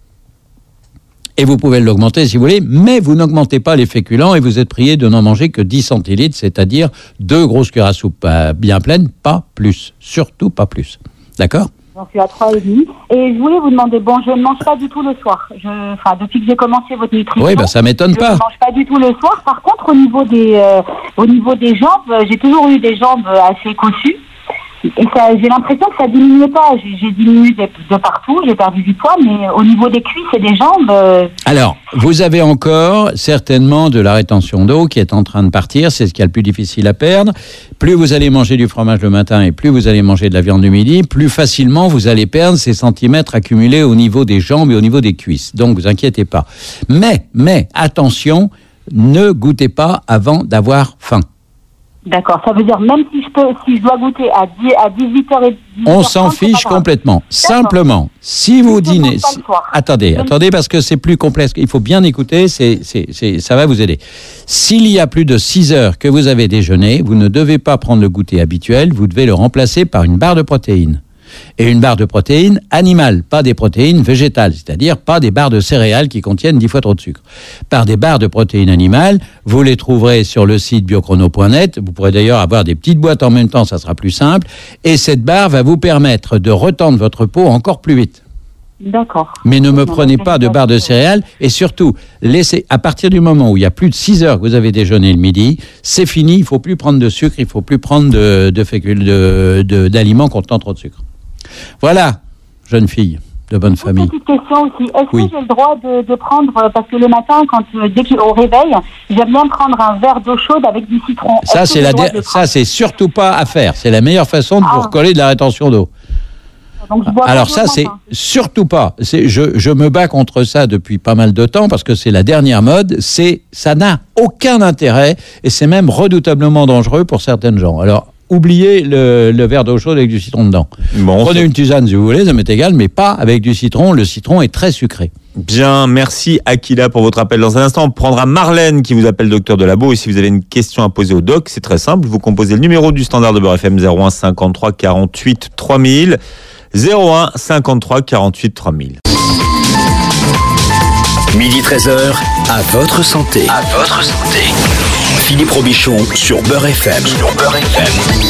Et vous pouvez l'augmenter si vous voulez, mais vous n'augmentez pas les féculents et vous êtes prié de n'en manger que dix centilitres, c'est-à-dire deux grosses cuillères à soupe bien pleines, pas plus. Surtout pas plus. D'accord ? J'en suis à trois et demi. Et je voulais vous demander, bon, je ne mange pas du tout le soir. Je, enfin, depuis que j'ai commencé votre nutrition. Oui, ben ça m'étonne pas. Je ne mange pas du tout le soir. Par contre, au niveau des, euh, au niveau des jambes, j'ai toujours eu des jambes assez cossues. Et ça, j'ai l'impression que ça diminuait pas. J'ai, j'ai diminué de, de partout, j'ai perdu du poids, mais au niveau des cuisses et des jambes... Euh... Alors, vous avez encore certainement de la rétention d'eau qui est en train de partir, c'est ce qui est le plus difficile à perdre. Plus vous allez manger du fromage le matin et plus vous allez manger de la viande le midi, plus facilement vous allez perdre ces centimètres accumulés au niveau des jambes et au niveau des cuisses. Donc, vous inquiétez pas. Mais, mais, attention, ne goûtez pas avant d'avoir faim. D'accord, ça veut dire même si je peux, si je dois goûter à, dix, à dix-huit heures et dix-huit heures on s'en fiche complètement. D'accord. Simplement, si vous dînez, si, attendez, attendez parce que c'est plus complexe. Il faut bien écouter, c'est, c'est, c'est, ça va vous aider. S'il y a plus de six heures que vous avez déjeuné, vous ne devez pas prendre le goûter habituel. Vous devez le remplacer par une barre de protéines. Et une barre de protéines animales, pas des protéines végétales, c'est-à-dire pas des barres de céréales qui contiennent dix fois trop de sucre. Par des barres de protéines animales, vous les trouverez sur le site biochrono point net. Vous pourrez d'ailleurs avoir des petites boîtes en même temps, ça sera plus simple. Et cette barre va vous permettre de retendre votre peau encore plus vite. D'accord. Mais ne me prenez pas de barres de céréales et surtout, laissez, à partir du moment où il y a plus de six heures que vous avez déjeuné le midi, c'est fini, il ne faut plus prendre de sucre, il ne faut plus prendre de, de, fécule, de, de, d'aliments contenant trop de sucre. Voilà, jeune fille de bonne famille. Une petite question aussi. Est-ce oui. que j'ai le droit de, de prendre, parce que le matin, quand, dès qu'au réveil, j'aime bien prendre un verre d'eau chaude avec du citron. Ça, c'est, la de ça c'est surtout pas à faire. C'est la meilleure façon de ah. vous recoller de la rétention d'eau. Donc, je bois Alors ça, c'est matin. Surtout pas. C'est, je, je me bats contre ça depuis pas mal de temps parce que c'est la dernière mode. C'est, ça n'a aucun intérêt et c'est même redoutablement dangereux pour certaines gens. Alors, oubliez le, le verre d'eau chaude avec du citron dedans. Bon, prenez c'est... une tisane si vous voulez, ça m'est égal, mais pas avec du citron. Le citron est très sucré. Bien, merci Akila pour votre appel. Dans un instant, on prendra Marlène qui vous appelle docteur de Labo. Et si vous avez une question à poser au doc, c'est très simple. Vous composez le numéro du standard de Beurre F M zéro un cinquante-trois quarante-huit trois mille. zéro un cinquante-trois quarante-huit trois mille. Midi treize heures, à votre santé. À votre santé. Philippe Robichon sur Beurre F M. Sur Beurre F M.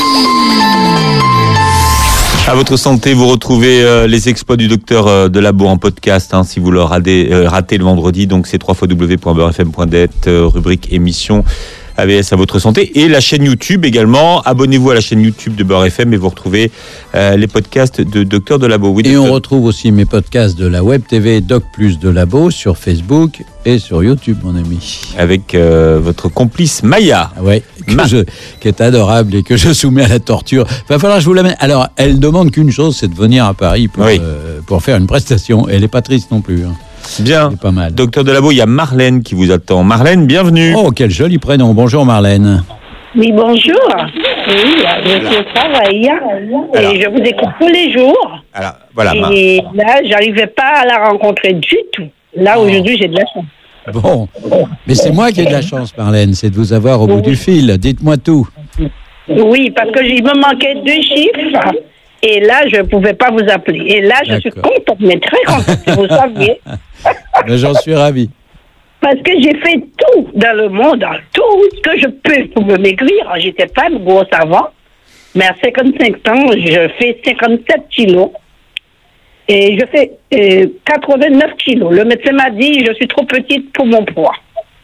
À votre santé, vous retrouvez euh, les exploits du docteur euh, de Labo en podcast, hein, si vous le ratez, euh, ratez le vendredi. Donc c'est w w w point beurre f m point net, euh, rubrique émission. A V S à votre santé et la chaîne YouTube également. Abonnez-vous à la chaîne YouTube de Beurre F M et vous retrouvez euh, les podcasts de Docteur de Labo. Oui, et docteur. On retrouve aussi mes podcasts de la Web T V Doc Plus de Labo sur Facebook et sur YouTube, mon ami. Avec euh, votre complice Maya. Oui, Ma... qui est adorable et que je soumets à la torture. Il va falloir que je vous l'amène. Alors, elle demande qu'une chose, c'est de venir à Paris pour, oui. euh, pour faire une prestation. Elle n'est pas triste non plus. Hein. Bien. C'est pas mal. Docteur de Labo, il y a Marlène qui vous attend. Marlène, bienvenue. Oh, quel joli prénom. Bonjour Marlène. Oui, bonjour. Oui, je suis au travail alors, et je vous écoute tous les jours. Alors, voilà. Et Mar- là, j'arrivais pas à la rencontrer du tout. Là, oh. Aujourd'hui, j'ai de la chance. Bon, mais c'est moi qui ai de la chance, Marlène, c'est de vous avoir au oui. bout du fil. Dites-moi tout. Oui, parce que il me manquait deux chiffres. Et là, je ne pouvais pas vous appeler. Et là, je D'accord. suis contente, mais très contente, vous saviez. Mais j'en suis ravi. Parce que j'ai fait tout dans le monde, tout ce que je peux pour me maigrir. J'étais pas une grosse avant, mais à cinquante-cinq ans, je fais cinquante-sept kilos. Et je fais euh, quatre-vingt-neuf kilos. Le médecin m'a dit je suis trop petite pour mon poids.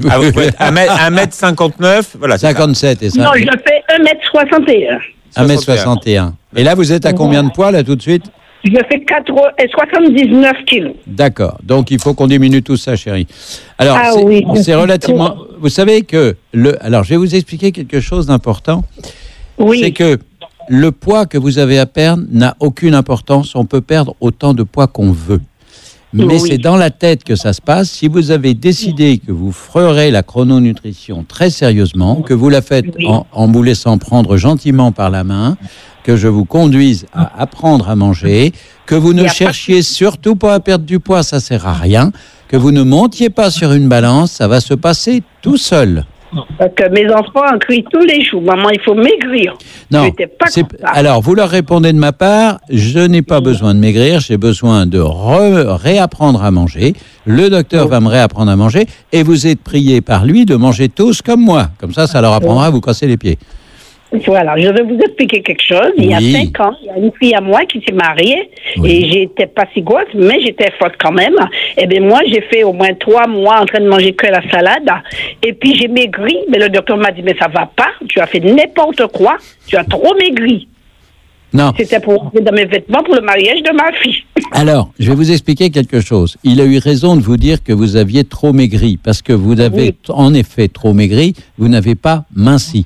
Ah, vous faites un mètre cinquante-neuf, voilà. cinquante-sept et ça. Non, je fais un mètre soixante et un. un mètre soixante et un. Et là, vous êtes à combien de poids, là, tout de suite? Je fais soixante-dix-neuf kilos. D'accord. Donc, il faut qu'on diminue tout ça, chérie. Alors, Ah c'est, oui. c'est relativement... Vous savez que... le. Alors, je vais vous expliquer quelque chose d'important. Oui. C'est que le poids que vous avez à perdre n'a aucune importance. On peut perdre autant de poids qu'on veut. Mais Oui. c'est dans la tête que ça se passe. Si vous avez décidé que vous ferez la chrononutrition très sérieusement, que vous la faites Oui. en, en vous laissant prendre gentiment par la main, que je vous conduise à apprendre à manger, que vous ne Il y a pas- cherchiez surtout pas à perdre du poids, ça sert à rien, que vous ne montiez pas sur une balance, ça va se passer tout seul. Parce que mes enfants crient tous les jours, maman, il faut maigrir. Non, J'étais pas c'est- comme ça. alors vous leur répondez de ma part, je n'ai pas besoin de maigrir, j'ai besoin de re- réapprendre à manger. Le docteur va me réapprendre à manger et vous êtes priés par lui de manger tous comme moi. Comme ça, ça leur apprendra à vous casser les pieds. Voilà, je vais vous expliquer quelque chose. Il y a Oui. cinq ans, il y a une fille à moi qui s'est mariée Oui. et j'étais pas si grosse, mais j'étais forte quand même. Et bien moi, j'ai fait au moins trois mois en train de manger que la salade. Et puis j'ai maigri, mais le docteur m'a dit, mais ça va pas, tu as fait n'importe quoi, tu as trop maigri. Non. C'était pour entrer dans mes vêtements pour le mariage de ma fille. Alors, je vais vous expliquer quelque chose. Il a eu raison de vous dire que vous aviez trop maigri, parce que vous avez Oui. en effet trop maigri, vous n'avez pas minci.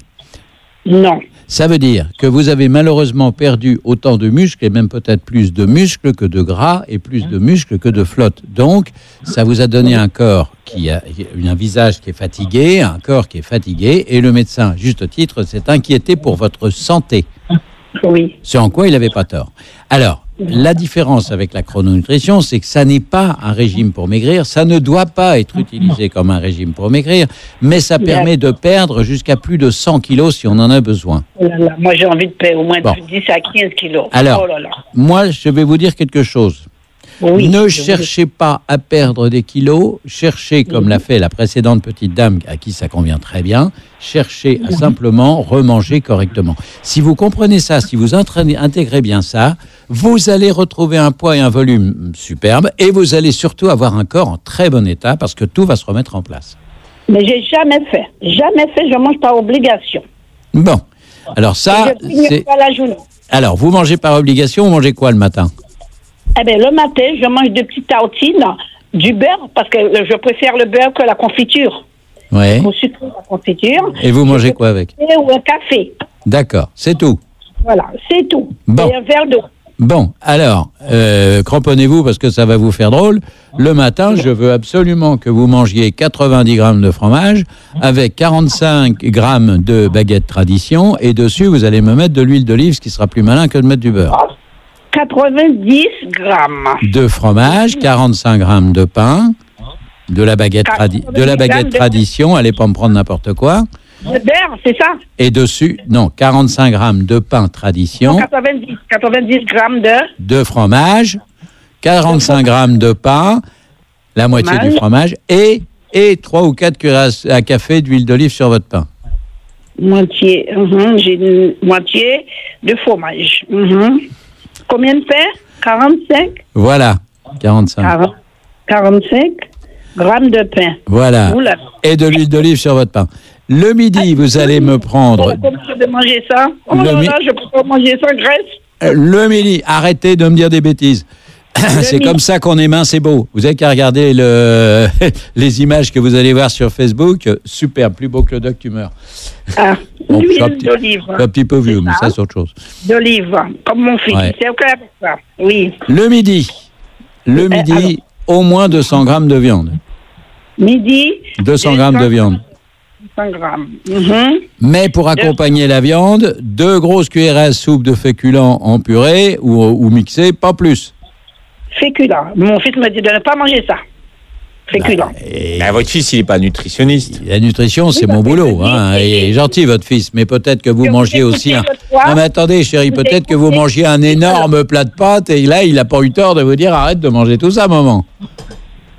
Non. Ça veut dire que vous avez malheureusement perdu autant de muscles, et même peut-être plus de muscles que de gras, et plus de muscles que de flotte. Donc, ça vous a donné un corps qui a un visage qui est fatigué, un corps qui est fatigué, et le médecin, à juste titre, s'est inquiété pour votre santé. Oui. Ce en quoi il n'avait pas tort. Alors, la différence avec la chrononutrition, c'est que ça n'est pas un régime pour maigrir, ça ne doit pas être utilisé comme un régime pour maigrir, mais ça permet de perdre jusqu'à plus de cent kilos si on en a besoin. Oh là là, moi, j'ai envie de perdre au moins Bon. de dix à quinze kilos. Alors, oh là là. moi, je vais vous dire quelque chose. Oui, ne je cherchez pas à perdre des kilos, cherchez, comme l'a fait la précédente petite dame à qui ça convient très bien, cherchez à simplement remanger correctement. Si vous comprenez ça, si vous entraînez- intégrez bien ça, vous allez retrouver un poids et un volume superbe et vous allez surtout avoir un corps en très bon état parce que tout va se remettre en place. Mais j'ai jamais fait. Jamais fait, je mange par obligation. Bon, alors ça, Et je finis c'est... pas la journée. Alors, vous mangez par obligation, vous mangez quoi le matin? Eh bien, le matin, je mange deux petites tartines, du beurre, parce que je préfère le beurre que la confiture. Ouais. Au sucre, la confiture. Et vous mangez quoi avec? Et ou un café. D'accord, c'est tout. Voilà, c'est tout. Bon. Et un verre d'eau. Bon, alors, euh, cramponnez-vous parce que ça va vous faire drôle. Le matin, je veux absolument que vous mangiez quatre-vingt-dix grammes de fromage avec quarante-cinq grammes de baguette tradition et dessus, vous allez me mettre de l'huile d'olive, ce qui sera plus malin que de mettre du beurre. quatre-vingt-dix grammes. De fromage, quarante-cinq grammes de pain, de la baguette, tradi- de la baguette tradition, allez pas me prendre n'importe quoi. Le beurre, c'est ça? Et dessus, non, quarante-cinq grammes de pain tradition, quatre-vingt-dix. quatre-vingt-dix grammes de... de fromage, quarante-cinq grammes de pain, la moitié Fromage. du fromage, et, et trois ou quatre cuillères à café d'huile d'olive sur votre pain. Moitié. mhm, j'ai une moitié de fromage. mhm. Combien de pain? quarante-cinq? Voilà, quarante-cinq. quarante, quarante-cinq grammes de pain. Voilà. Oula. Et de l'huile d'olive sur votre pain. Le midi, vous allez me prendre... Comment je peux manger ça? Oh Le là mi- là, je peux pas manger ça, graisse. Euh, Le midi, arrêtez de me dire des bêtises. C'est midi. comme ça qu'on est mince et beau. Vous avez qu'à regarder le... les images que vous allez voir sur Facebook. Super, plus beau que le doc, tu meurs. Ah, Bon, je suis un l'huile petit- d'olive. je suis un petit peu vieux, mais ça, c'est autre chose. D'olive, comme mon fils. Ouais. C'est OK avec ça. Oui. Le midi, le Euh, midi, au moins deux cents grammes de viande. Midi. deux cents grammes de viande. cent grammes. Mhm. Mais pour accompagner la viande, deux grosses cuillères à soupe de féculents en purée ou, ou mixés, pas plus. Féculent. Mon fils me dit de ne pas manger ça. Féculent. Et Bah, votre fils, il n'est pas nutritionniste. la nutrition, c'est Oui, mon bah, boulot. c'est- Hein. c'est- Il est gentil, votre fils, mais peut-être que vous Je vous mangiez écoute aussi un... l'autre fois. Non, mais attendez, chérie, Je vous peut-être que vous écoute. mangiez un énorme plat de pâtes et là, il n'a pas eu tort de vous dire arrête de manger tout ça, maman.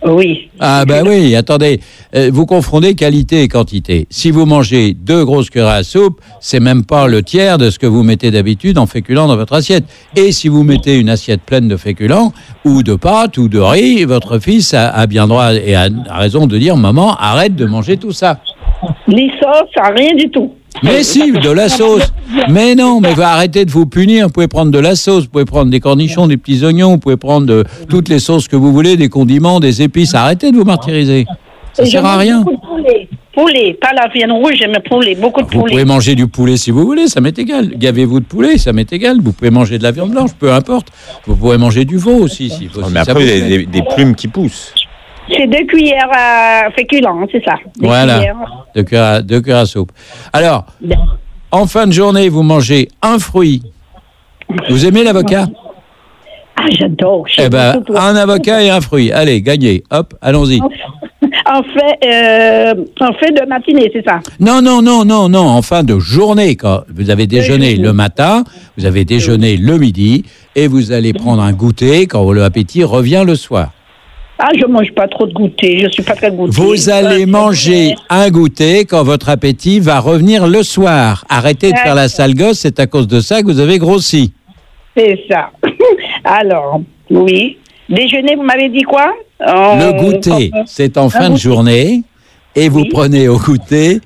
Oui. Ah ben oui, attendez, euh, vous confondez qualité et quantité. Si vous mangez deux grosses cuillères à soupe, c'est même pas le tiers de ce que vous mettez d'habitude en féculents dans votre assiette. Et si vous mettez une assiette pleine de féculents, ou de pâtes, ou de riz, votre fils a, a bien droit et a, a raison de dire, maman, arrête de manger tout ça. Les sauces, ça rien du tout. Mais si, de la sauce. Mais non, mais arrêtez de vous punir. Vous pouvez prendre de la sauce, vous pouvez prendre des cornichons, des petits oignons, vous pouvez prendre de, toutes les sauces que vous voulez, des condiments, des épices. Arrêtez de vous martyriser. Ça ne sert à rien. Beaucoup de poulet. Poulet, pas la viande rouge, j'aime poulet, beaucoup de Vous poulet. pouvez manger du poulet si vous voulez, ça m'est égal. Gavez-vous de poulet, ça m'est égal. Vous pouvez manger de la viande blanche, peu importe. Vous pouvez manger du veau aussi, s'il faut. Oh, si mais ça après, vous il y a plaît. des, des plumes qui poussent. C'est deux cuillères à féculents, c'est ça. Deux Voilà, cuillères. deux cuillères à- deux cuillères à soupe. Alors, en fin de journée, vous mangez un fruit. Vous aimez l'avocat? Ah, j'adore. Eh ben, un avocat et un fruit. Allez, gagnez. Hop, allons-y. En fait, euh, en fait de matinée, c'est ça. Non, non, non, non, non, en fin de journée, quand vous avez déjeuné journée. le matin, vous avez déjeuné le midi, et vous allez prendre un goûter quand l'appétit revient le soir. Ah, je mange pas trop de goûter. Je suis pas très goûter. Vous allez Euh, manger un goûter quand votre appétit va revenir le soir. Arrêtez de faire la sale gosse, c'est à cause de ça que vous avez grossi. C'est ça. Alors, oui. Déjeuner, vous m'avez dit quoi? En- Le goûter, c'est en fin de goûter. journée, et vous Oui. prenez au goûter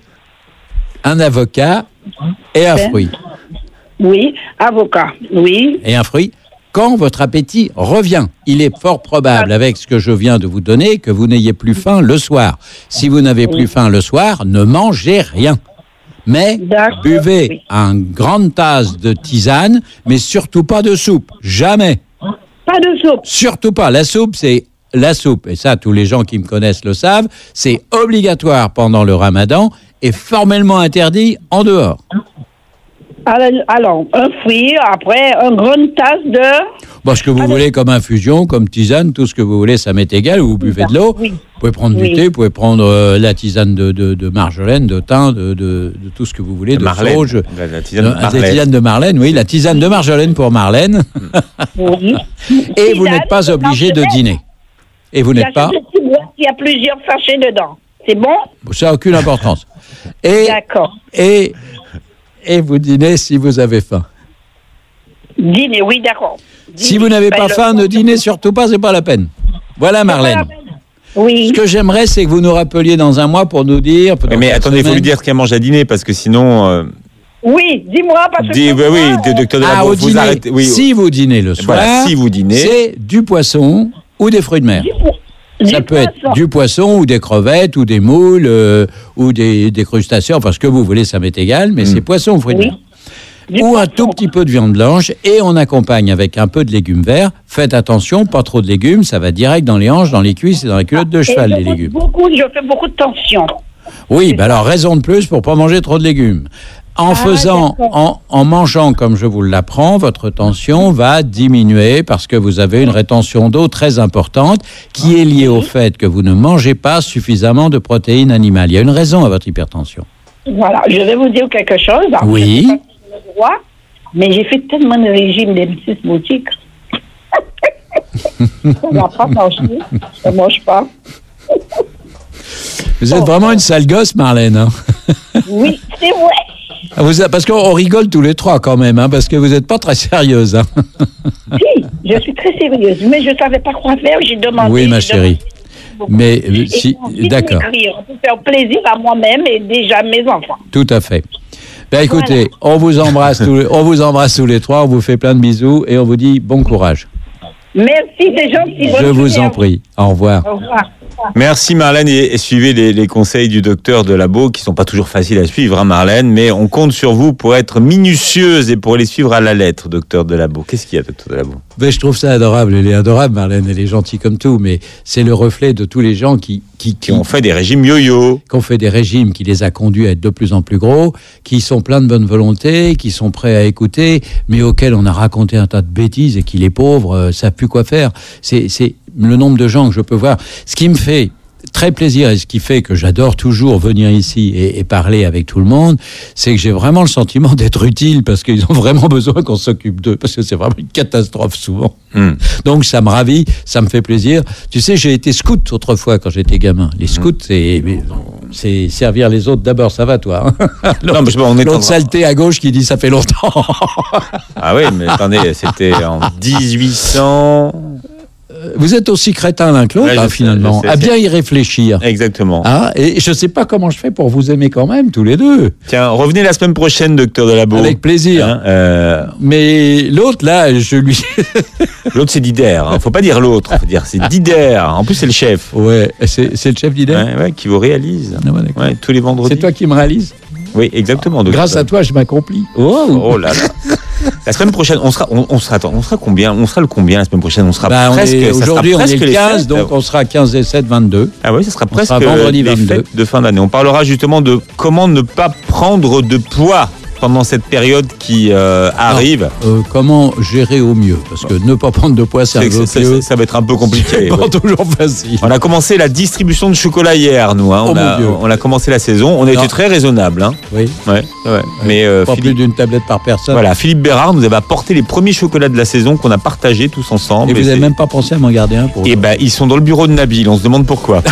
un avocat et un fruit. Oui, avocat. Oui. Et un fruit quand votre appétit revient. Il est fort probable, avec ce que je viens de vous donner, que vous n'ayez plus faim le soir. Si vous n'avez plus faim le soir, ne mangez rien. Mais D'accord. buvez Oui. une grande tasse de tisane, mais surtout pas de soupe. Jamais. Pas de soupe. Surtout pas. La soupe, c'est la soupe. Et ça, tous les gens qui me connaissent le savent. C'est obligatoire pendant le ramadan et formellement interdit en dehors. Alors, alors, un fruit, après, une grande tasse de... Bon, ce que vous voulez comme infusion, comme tisane, tout ce que vous voulez, ça m'est égal. Vous buvez de l'eau. Oui. Vous pouvez prendre Oui. du thé, vous pouvez prendre euh, la tisane de, de, de marjolaine, de thym, de, de, de tout ce que vous voulez, de, Marlène. sauge. La, la tisane de- de La Marlène. tisane de Marlène, oui, la tisane de marjolaine pour Marlène. Oui. Et vous Tisane, n'êtes pas obligé de blanche dîner. Et vous n'êtes pas... Il y a plusieurs sachets dedans. C'est bon? Ça n'a aucune importance. Et, D'accord. et, et vous dînez si vous avez faim. Dîner, oui, d'accord. Si vous n'avez Ben, pas le- faim, ne dînez surtout pas, c'est pas la peine. Voilà, Marlène. Oui. Ce que j'aimerais, c'est que vous nous rappeliez dans un mois pour nous dire... Mais, mais attendez, il faut lui dire ce qu'elle mange à dîner, parce que sinon... euh, Oui, dis-moi, parce que... dis- bah oui, de- docteur de la Ah, Boue, au vous dîner, arrêtez. Oui, si vous dînez le soir, voilà, si vous dînez. c'est du poisson ou des fruits de mer. Du Ça peut être poisson. du poisson ou des crevettes ou des moules euh, ou des, des crustacés, enfin ce que vous voulez, ça m'est égal, mais c'est poisson ou fruits de Oui. mer. Du Ou un poisson. tout petit peu de viande blanche et on accompagne avec un peu de légumes verts. Faites attention, pas trop de légumes, ça va direct dans les hanches, dans les cuisses et dans la culotte de Et cheval, je les goûte légumes. Beaucoup, je fais beaucoup de tension. Oui, bah alors raison de plus pour pas manger trop de légumes. En faisant, en, en mangeant comme je vous l'apprends, votre tension va diminuer parce que vous avez une rétention d'eau très importante qui est liée au fait que vous ne mangez pas suffisamment de protéines animales. Il y a une raison à votre hypertension. Voilà, je vais vous dire quelque chose. Alors, Oui. je sais pas si j'ai le droit, mais j'ai fait tellement de régimes des petites boutiques. Ça va pas marcher. Ça ne mange pas. Vous êtes vraiment une sale gosse, Marlène. hein. Oui, c'est vrai. Ah, vous, parce qu'on rigole tous les trois quand même, hein, parce que vous n'êtes pas très sérieuse. hein. Si, je suis très sérieuse, mais je ne savais pas quoi faire. J'ai demandé. Oui, ma j'ai chérie. demandé. Mais euh, Et si, j'ai envie de d'accord, m'écrire pour faire plaisir à moi-même et déjà à mes enfants. tout à fait. Ben écoutez, on vous embrasse tous les, on vous embrasse tous les trois, on vous fait plein de bisous et on vous dit bon courage. Merci, c'est gentil. Je Bonne vous journée à en prie. Au revoir. Au revoir. Merci Marlène et, et suivez les, les conseils du docteur de la Boue qui sont pas toujours faciles à suivre, hein, Marlène, mais on compte sur vous pour être minutieuse et pour les suivre à la lettre, docteur de la Boue. Qu'est-ce qu'il y a, docteur de la Boue? Ben, je trouve ça adorable. Elle est adorable, Marlène. Elle est gentille comme tout, mais c'est le reflet de tous les gens qui qui, Qui ont fait des régimes yo-yo. qui ont fait des régimes qui les a conduits à être de plus en plus gros, qui sont pleins de bonne volonté, qui sont prêts à écouter, mais auxquels on a raconté un tas de bêtises et qui, les pauvres, euh, savent plus quoi faire. C'est, c'est le nombre de gens que je peux voir. Ce qui me fait très plaisir, et ce qui fait que j'adore toujours venir ici et, et parler avec tout le monde, c'est que j'ai vraiment le sentiment d'être utile, parce qu'ils ont vraiment besoin qu'on s'occupe d'eux, parce que c'est vraiment une catastrophe souvent. Mmh. Donc ça me ravit, ça me fait plaisir. Tu sais, j'ai été scout autrefois quand j'étais gamin. Les scouts, c'est, c'est servir les autres d'abord, ça va toi hein. Non, mais je, on est l'autre en... saleté à gauche qui dit ça fait longtemps. Ah oui, mais attendez, c'était en dix-huit cents... Vous êtes aussi crétin l'un que l'autre, ouais, hein, finalement, sais, à bien y réfléchir. Exactement. Ah, et je ne sais pas comment je fais pour vous aimer quand même, tous les deux. Tiens, revenez la semaine prochaine, docteur Delabeau. Avec plaisir. Hein, euh... Mais l'autre, là, je lui... L'autre, c'est Dider. Il hein. ne faut pas dire l'autre, il faut dire c'est Dider. En plus, c'est le chef. Ouais, c'est, c'est le chef Dider. Ouais, ouais, qui vous réalise. Ah, ouais, ouais, tous les vendredis. C'est toi qui me réalise. Oui, exactement. Docteur. Grâce à toi, je m'accomplis. Oh, oh là là. La semaine prochaine, on sera, on, on sera, attends, on sera combien On sera le combien la semaine prochaine On sera bah, presque. On est, aujourd'hui, presque on est le quinze, donc on sera quinze et sept, vingt-deux. Ah oui, ça sera on presque sera vendredi les vingt-deux. Fêtes de fin d'année. On parlera justement de comment ne pas prendre de poids pendant cette période qui euh, arrive. Euh, comment gérer au mieux, parce que ne pas prendre de poids, c'est, c'est un peu ça, ça, ça va être un peu compliqué. C'est pas ouais. toujours facile. On a commencé la distribution de chocolat hier, nous. Hein. On, oh a, on a commencé la saison. On a non. été très raisonnable. Hein. Oui. Ouais, ouais. Mais euh, pas Philippe, plus d'une tablette par personne. Voilà, Philippe Bérard nous avait apporté les premiers chocolats de la saison qu'on a partagés tous ensemble. Et, et vous n'avez même pas pensé à m'en garder un pour. Eh ben, ils sont dans le bureau de Nabil. On se demande pourquoi.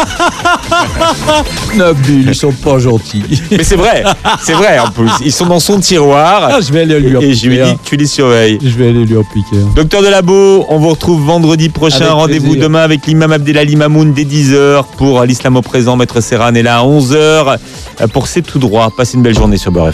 Nabil, ils sont pas gentils. Mais c'est vrai, c'est vrai en plus. Ils sont dans son tiroir. Ah, je vais aller lui en et je lui dis que tu les surveilles. Je vais aller lui en piquer. Docteur Delabeau, on vous retrouve vendredi prochain. Avec Rendez-vous plaisir. Demain avec l'imam Abdelali Mamoun dès dix heures pour l'Islam au présent. Maître Serran est là à onze heures pour C'est tout droit. Passez une belle journée sur Beurre F M.